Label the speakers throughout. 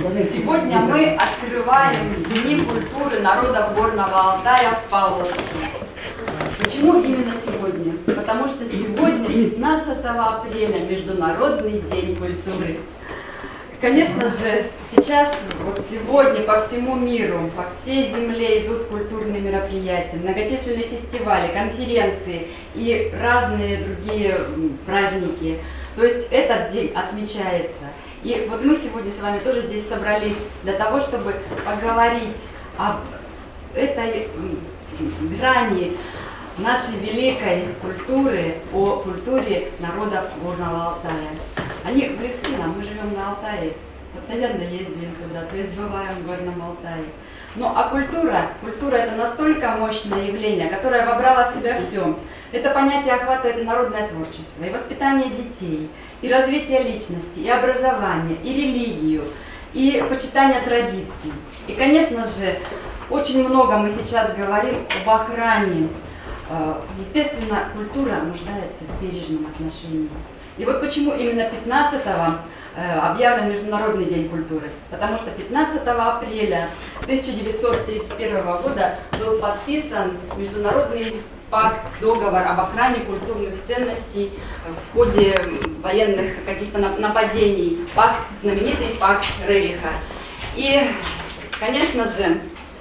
Speaker 1: Сегодня мы открываем Дни культуры народов Горного Алтая в Павловске. Почему именно сегодня? Потому что сегодня, 15 апреля, Международный день культуры. Конечно же, сейчас, вот сегодня по всему миру, по всей земле идут культурные мероприятия, многочисленные фестивали, конференции и разные другие праздники. То есть этот день отмечается. И вот мы сегодня с вами тоже здесь собрались для того, чтобы поговорить об этой грани нашей великой культуры, о культуре народов Горного Алтая. Они близки нам, мы живем на Алтае, постоянно ездим туда, то есть бываем в Горном Алтае. Ну а культура это настолько мощное явление, которое вобрало в себя все. Это понятие охватывает и народное творчество, и воспитание детей, и развитие личности, и образование, и религию, и почитание традиций. И, конечно же, очень много мы сейчас говорим об охране. Естественно, культура нуждается в бережном отношении. И вот почему именно 15-го объявлен Международный день культуры. Потому что 15 апреля 1931 года был подписан Международный пакт, договор об охране культурных ценностей в ходе военных каких-то нападений. Пакт, знаменитый пакт Рериха. И, конечно же,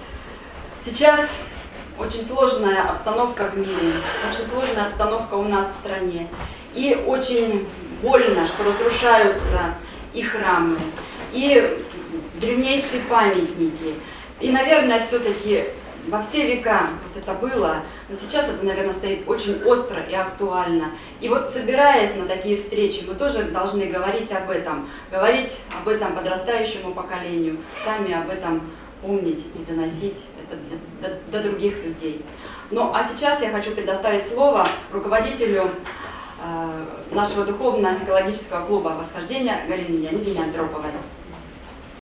Speaker 1: сейчас очень сложная обстановка в мире, очень сложная обстановка у нас в стране. И очень больно, что разрушаются и храмы, и древнейшие памятники. И, наверное, все-таки во все века вот это было, но сейчас это, наверное, стоит очень остро и актуально. И вот, собираясь на такие встречи, мы тоже должны говорить об этом подрастающему поколению, сами об этом помнить и доносить это до других людей. Ну, а сейчас я хочу предоставить слово руководителю нашего духовно-экологического клуба «Восхождение» Галине Леонидовне Андроповой.